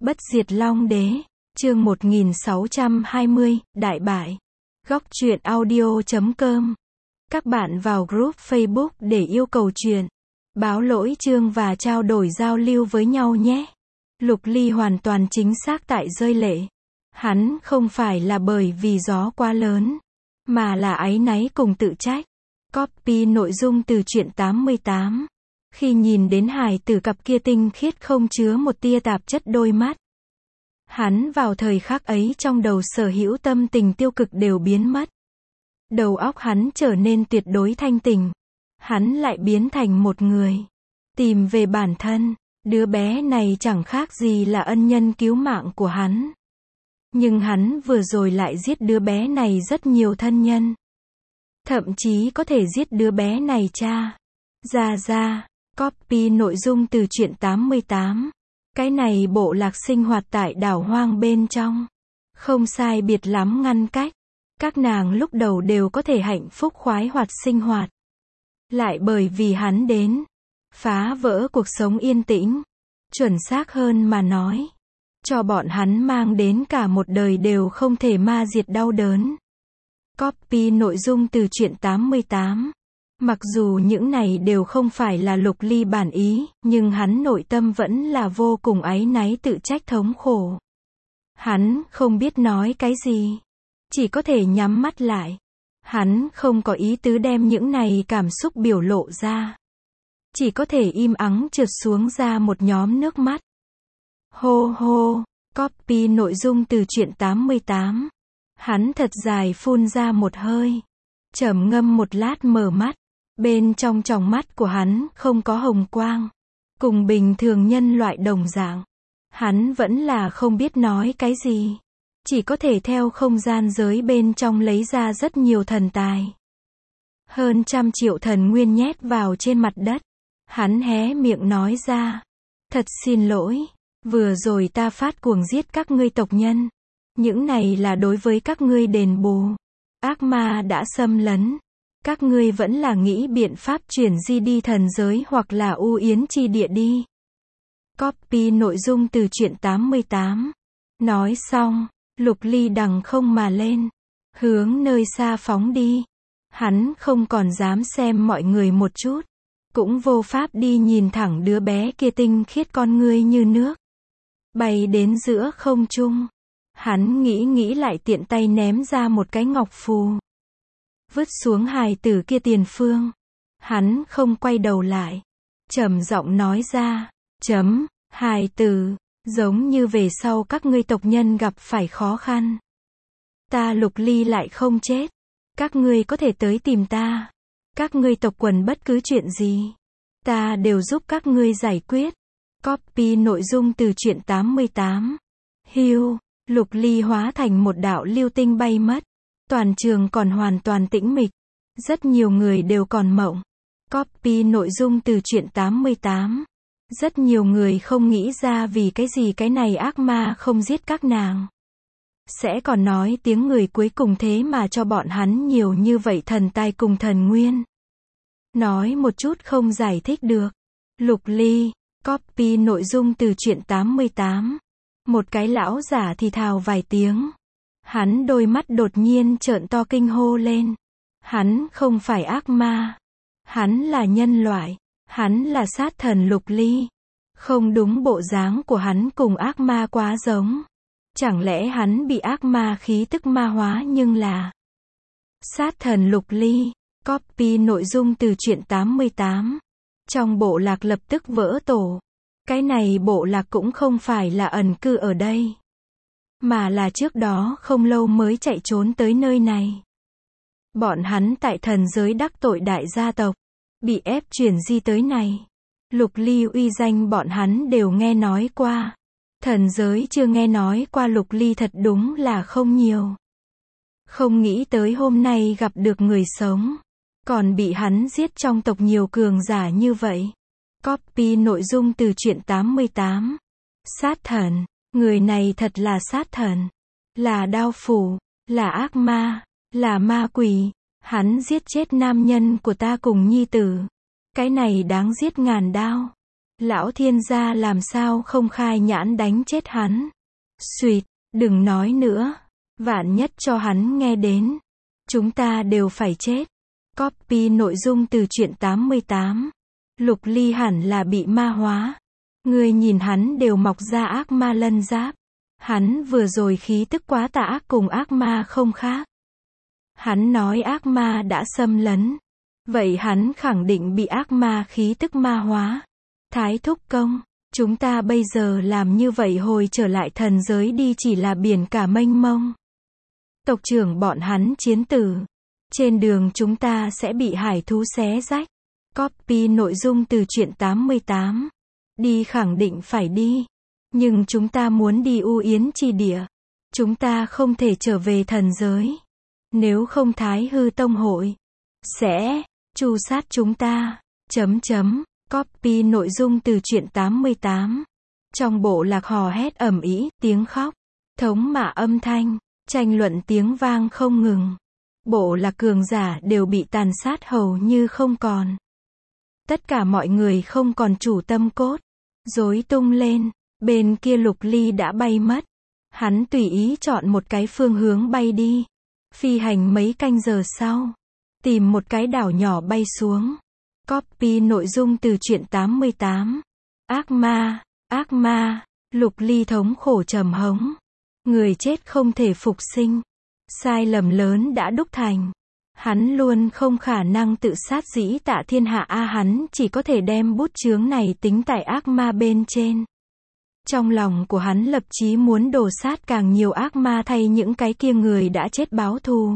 Bất diệt Long Đế, chương 1620, Đại bại. Góc truyện audio.com. Các bạn vào group Facebook để yêu cầu truyện, báo lỗi chương và trao đổi giao lưu với nhau nhé. Lục Ly hoàn toàn chính xác tại rơi lệ. Hắn không phải là bởi vì gió quá lớn, mà là áy náy cùng tự trách. Copy nội dung từ truyện 88. Khi nhìn đến hài tử cặp kia tinh khiết không chứa một tia tạp chất đôi mắt, hắn vào thời khắc ấy trong đầu sở hữu tâm tình tiêu cực đều biến mất. Đầu óc hắn trở nên tuyệt đối thanh tỉnh. Hắn lại biến thành một người, tìm về bản thân. Đứa bé này chẳng khác gì là ân nhân cứu mạng của hắn. Nhưng hắn vừa rồi lại giết đứa bé này rất nhiều thân nhân. Thậm chí có thể giết đứa bé này cha. Ra. Copy nội dung từ truyện 88. Cái này bộ lạc sinh hoạt tại đảo hoang bên trong. Không sai biệt lắm ngăn cách. Các nàng lúc đầu đều có thể hạnh phúc khoái hoạt sinh hoạt. Lại bởi vì hắn đến, phá vỡ cuộc sống yên tĩnh. Chuẩn xác hơn mà nói, cho bọn hắn mang đến cả một đời đều không thể ma diệt đau đớn. Copy nội dung từ truyện 88. Mặc dù những này đều không phải là Lục Ly bản ý, nhưng hắn nội tâm vẫn là vô cùng áy náy tự trách thống khổ. Hắn không biết nói cái gì, chỉ có thể nhắm mắt lại. Hắn không có ý tứ đem những này cảm xúc biểu lộ ra, chỉ có thể im ắng trượt xuống ra một nhóm nước mắt. Hô. Copy nội dung từ truyện 88. Hắn thật dài phun ra một hơi, trầm ngâm một lát mở mắt. Bên trong tròng mắt của hắn không có hồng quang, cùng bình thường nhân loại đồng dạng. Hắn vẫn là không biết nói cái gì, chỉ có thể theo không gian giới bên trong lấy ra rất nhiều thần tài. Hơn 100 triệu thần nguyên nhét vào trên mặt đất. Hắn hé miệng nói ra, thật xin lỗi, vừa rồi ta phát cuồng giết các ngươi tộc nhân. Những này là đối với các ngươi đền bù. Ác ma đã xâm lấn. Các ngươi vẫn là nghĩ biện pháp chuyển di đi thần giới hoặc là u yến chi địa đi. Copy nội dung từ truyện 88. Nói xong, Lục Ly đằng không mà lên, hướng nơi xa phóng đi. Hắn không còn dám xem mọi người một chút, cũng vô pháp đi nhìn thẳng đứa bé kia tinh khiết con ngươi như nước, bay đến giữa không trung. Hắn nghĩ lại tiện tay ném ra một cái ngọc phù, vứt xuống hài tử kia tiền phương. Hắn không quay đầu lại, trầm giọng nói ra, hài tử, giống như về sau các ngươi tộc nhân gặp phải khó khăn, ta Lục Ly lại không chết. Các ngươi có thể tới tìm ta. Các ngươi tộc quần bất cứ chuyện gì, ta đều giúp các ngươi giải quyết. Copy nội dung từ truyện 88. Hiu, Lục Ly hóa thành một đạo lưu tinh bay mất. Toàn trường còn hoàn toàn tĩnh mịch. Rất nhiều người đều còn mộng. Copy nội dung từ truyện 88. Rất nhiều người không nghĩ ra vì cái gì cái này ác ma không giết các nàng. Sẽ còn nói tiếng người cuối cùng thế mà cho bọn hắn nhiều như vậy thần tài cùng thần nguyên. Nói một chút không giải thích được. Lục Ly, copy nội dung từ truyện 88. Một cái lão giả thì thào vài tiếng. Hắn đôi mắt đột nhiên trợn to kinh hô lên. Hắn không phải ác ma. Hắn là nhân loại. Hắn là sát thần Lục Ly. Không đúng, bộ dáng của hắn cùng ác ma quá giống. Chẳng lẽ hắn bị ác ma khí tức ma hóa nhưng là sát thần Lục Ly. Copy nội dung từ truyện 88. Trong bộ lạc lập tức vỡ tổ. Cái này bộ lạc cũng không phải là ẩn cư ở đây, mà là trước đó không lâu mới chạy trốn tới nơi này. Bọn hắn tại thần giới đắc tội đại gia tộc, bị ép chuyển di tới này. Lục Ly uy danh bọn hắn đều nghe nói qua. Thần giới chưa nghe nói qua Lục Ly thật đúng là không nhiều. Không nghĩ tới hôm nay gặp được người sống, còn bị hắn giết trong tộc nhiều cường giả như vậy. Copy nội dung từ truyện 88. Sát thần, người này thật là sát thần, là đao phủ, là ác ma, là ma quỷ. Hắn giết chết nam nhân của ta cùng nhi tử. Cái này đáng giết ngàn đao. Lão thiên gia làm sao không khai nhãn đánh chết hắn. Xuyệt, đừng nói nữa. Vạn nhất cho hắn nghe đến. Chúng ta đều phải chết. Copy nội dung từ truyện 88. Lục Ly hẳn là bị ma hóa. Ngươi nhìn hắn đều mọc ra ác ma lân giáp. Hắn vừa rồi khí tức quá tà ác, cùng ác ma không khác. Hắn nói ác ma đã xâm lấn. Vậy hắn khẳng định bị ác ma khí tức ma hóa. Thái thúc công, chúng ta bây giờ làm như vậy hồi trở lại thần giới đi chỉ là biển cả mênh mông. Tộc trưởng bọn hắn chiến tử. Trên đường chúng ta sẽ bị hải thú xé rách. Copy nội dung từ truyện 88. Đi khẳng định phải đi. Nhưng chúng ta muốn đi U Yến Chi Địa. Chúng ta không thể trở về thần giới. Nếu không Thái Hư Tông hội sẽ tru sát chúng ta. Copy nội dung từ truyện 88. Trong bộ lạc hò hét ầm ĩ, tiếng khóc, thống mạ âm thanh, tranh luận tiếng vang không ngừng. Bộ lạc cường giả đều bị tàn sát hầu như không còn. Tất cả mọi người không còn chủ tâm cốt. Rối tung lên. Bên kia Lục Ly đã bay mất. Hắn tùy ý chọn một cái phương hướng bay đi. Phi hành mấy canh giờ sau. Tìm một cái đảo nhỏ bay xuống. Copy nội dung từ truyện 88. Ác ma, Lục Ly thống khổ trầm hống. Người chết không thể phục sinh. Sai lầm lớn đã đúc thành. Hắn luôn không khả năng tự sát dĩ tạ thiên hạ hắn chỉ có thể đem bút chướng này tính tại ác ma bên trên. Trong lòng của hắn lập chí muốn đổ sát càng nhiều ác ma thay những cái kia người đã chết báo thù.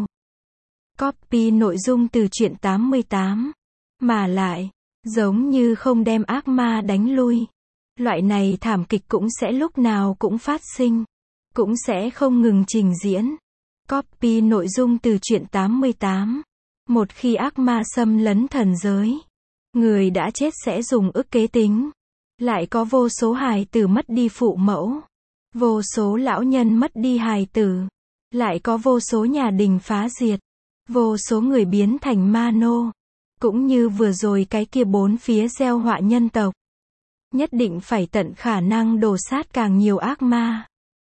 Copy nội dung từ truyện 88. Mà lại, giống như không đem ác ma đánh lui. Loại này thảm kịch cũng sẽ lúc nào cũng phát sinh. Cũng sẽ không ngừng trình diễn. Copy nội dung từ truyện 88. Một khi ác ma xâm lấn thần giới, người đã chết sẽ dùng ức kế tính. Lại có vô số hài tử mất đi phụ mẫu. Vô số lão nhân mất đi hài tử. Lại có vô số nhà đình phá diệt. Vô số người biến thành ma nô. Cũng như vừa rồi cái kia bốn phía gieo họa nhân tộc. Nhất định phải tận khả năng đổ sát càng nhiều ác ma.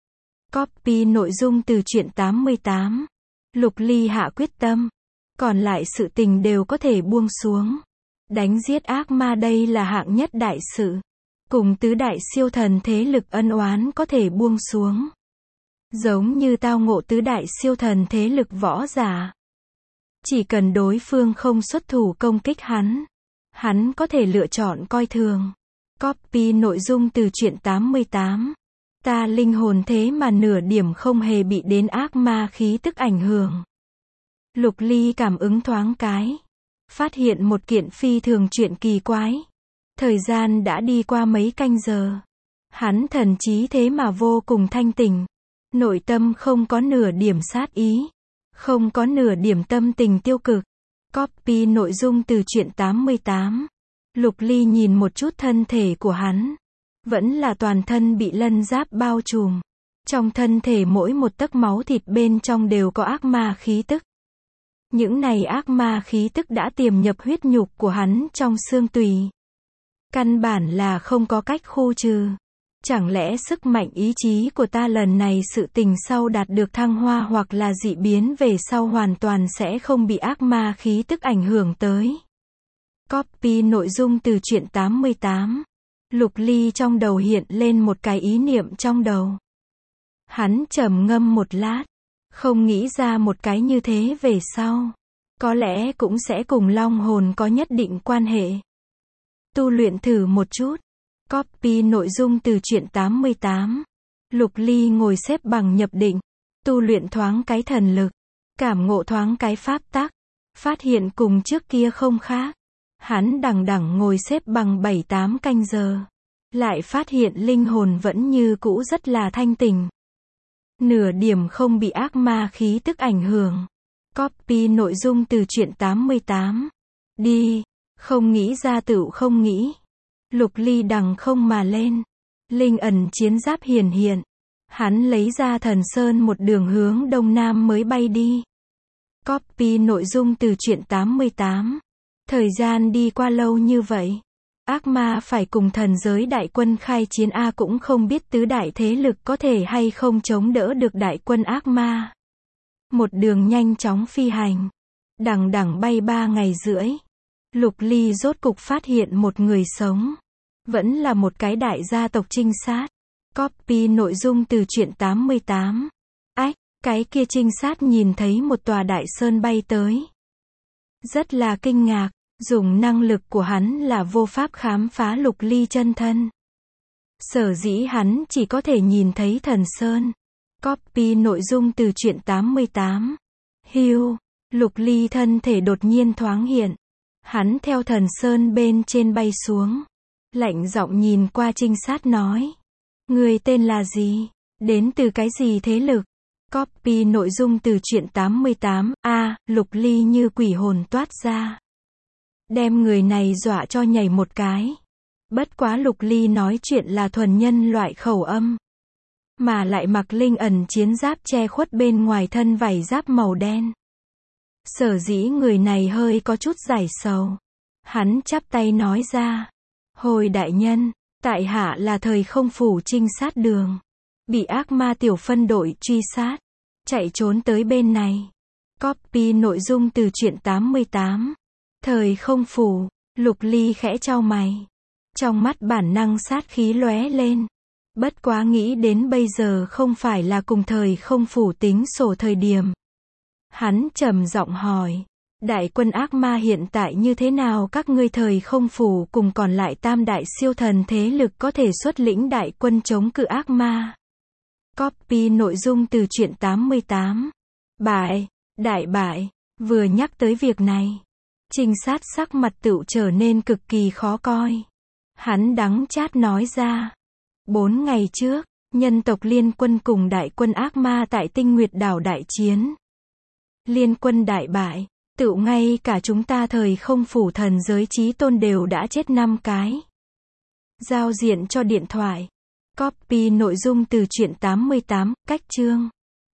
Copy nội dung từ truyện 88. Lục Ly hạ quyết tâm. Còn lại sự tình đều có thể buông xuống. Đánh giết ác ma đây là hạng nhất đại sự. Cùng tứ đại siêu thần thế lực ân oán có thể buông xuống. Giống như tao ngộ tứ đại siêu thần thế lực võ giả. Chỉ cần đối phương không xuất thủ công kích hắn có thể lựa chọn coi thường. Copy nội dung từ truyện 88. Ta linh hồn thế mà nửa điểm không hề bị đến ác ma khí tức ảnh hưởng. Lục Ly cảm ứng thoáng cái. Phát hiện một kiện phi thường chuyện kỳ quái. Thời gian đã đi qua mấy canh giờ. Hắn thần trí thế mà vô cùng thanh tỉnh. Nội tâm không có nửa điểm sát ý. Không có nửa điểm tâm tình tiêu cực. Copy nội dung từ truyện 88. Lục Ly nhìn một chút thân thể của hắn. Vẫn là toàn thân bị lân giáp bao trùm. Trong thân thể mỗi một tấc máu thịt bên trong đều có ác ma khí tức. Những này ác ma khí tức đã tiềm nhập huyết nhục của hắn trong xương tủy. Căn bản là không có cách khu trừ. Chẳng lẽ sức mạnh ý chí của ta lần này sự tình sau đạt được thăng hoa hoặc là dị biến về sau hoàn toàn sẽ không bị ác ma khí tức ảnh hưởng tới. Copy nội dung từ truyện 88. Lục Ly trong đầu hiện lên một cái ý niệm trong đầu. Hắn trầm ngâm một lát. Không nghĩ ra một cái như thế về sau. Có lẽ cũng sẽ cùng long hồn có nhất định quan hệ. Tu luyện thử một chút. Copy nội dung từ truyện 88. Lục Ly ngồi xếp bằng nhập định. Tu luyện thoáng cái thần lực. Cảm ngộ thoáng cái pháp tắc. Phát hiện cùng trước kia không khác. Hắn đằng đẵng ngồi xếp bằng 7-8 canh giờ. Lại phát hiện linh hồn vẫn như cũ rất là thanh tỉnh. Nửa điểm không bị ác ma khí tức ảnh hưởng. Copy nội dung từ truyện 88. Đi. Không nghĩ ra tựu không nghĩ. Lục Ly đằng không mà lên. Linh ẩn chiến giáp hiển hiện. Hắn lấy ra thần sơn một đường hướng đông nam mới bay đi. Copy nội dung từ truyện 88. Thời gian đi qua lâu như vậy. Ác ma phải cùng thần giới đại quân khai chiến cũng không biết tứ đại thế lực có thể hay không chống đỡ được đại quân ác ma. Một đường nhanh chóng phi hành. Đằng đẵng bay 3 ngày rưỡi. Lục Ly rốt cục phát hiện một người sống. Vẫn là một cái đại gia tộc trinh sát. Copy nội dung từ truyện 88. Cái kia trinh sát nhìn thấy một tòa đại sơn bay tới. Rất là kinh ngạc, dùng năng lực của hắn là vô pháp khám phá Lục Ly chân thân. Sở dĩ hắn chỉ có thể nhìn thấy thần sơn. Copy nội dung từ truyện 88. Hưu, Lục Ly thân thể đột nhiên thoáng hiện. Hắn theo thần sơn bên trên bay xuống. Lạnh giọng nhìn qua trinh sát nói. Người tên là gì? Đến từ cái gì thế lực? Copy nội dung từ truyện 88. Lục Ly như quỷ hồn toát ra. Đem người này dọa cho nhảy một cái. Bất quá Lục Ly nói chuyện là thuần nhân loại khẩu âm. Mà lại mặc linh ẩn chiến giáp che khuất bên ngoài thân vảy giáp màu đen. Sở dĩ người này hơi có chút giải sầu. Hắn chắp tay nói ra. Hồi đại nhân, tại hạ là thời không phủ trinh sát đường. Bị ác ma tiểu phân đội truy sát. Chạy trốn tới bên này. Copy nội dung từ truyện 88. Thời không phủ, Lục Ly khẽ chau mày. Trong mắt bản năng sát khí lóe lên. Bất quá nghĩ đến bây giờ không phải là cùng thời không phủ tính sổ thời điểm. Hắn trầm giọng hỏi. Đại quân ác ma hiện tại như thế nào, các ngươi thời không phủ cùng còn lại tam đại siêu thần thế lực có thể xuất lĩnh đại quân chống cự ác ma? Copy nội dung từ truyện 88. Đại bại. Vừa nhắc tới việc này, trinh sát sắc mặt tựu trở nên cực kỳ khó coi. Hắn đắng chát nói ra. 4 ngày trước, nhân tộc liên quân cùng đại quân ác ma tại Tinh Nguyệt đảo đại chiến. Liên quân đại bại, tựu ngay cả chúng ta thời không phủ thần giới chí tôn đều đã chết 5 cái. Giao diện cho điện thoại. Copy nội dung từ truyện 88, cách chương.